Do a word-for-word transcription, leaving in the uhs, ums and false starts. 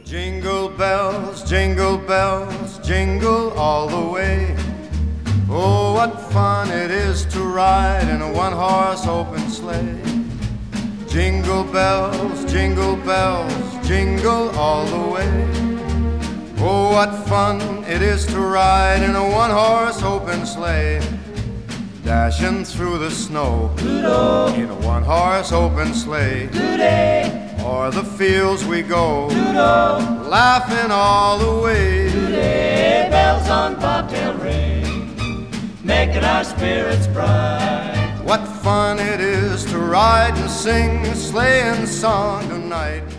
Jingle bells, jingle bells, jingle all the way. Oh, what fun it is to ride in a one-horse open sleigh. Jingle bells, jingle bells, jingle all the way. Oh, what fun it is to ride in a one-horse open sleigh. Dashing through the snow Doodle. in a one-horse open sleigh. Today, O'er the fields we go, doodle, laughing all the way. today, bells on bobtail ring, making our spirits bright. What fun it is to ride and sing a sleighing song tonight.